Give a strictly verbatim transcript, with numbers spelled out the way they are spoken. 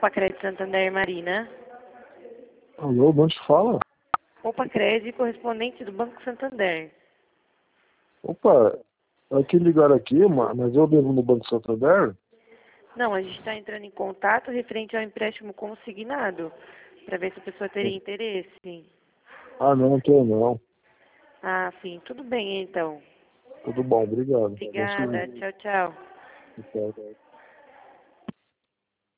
Opa Crédito Santander Marina. Alô, onde fala? Opa Crédito, correspondente do Banco Santander. Opa, aqui ligaram aqui, mas eu devo no Banco Santander? Não, a gente está entrando em contato referente ao empréstimo consignado, para ver se a pessoa teria interesse. Ah, não, não tenho não. Ah, sim, tudo bem então. Tudo bom, obrigado. Obrigada, tchau, tchau. Tchau, tchau.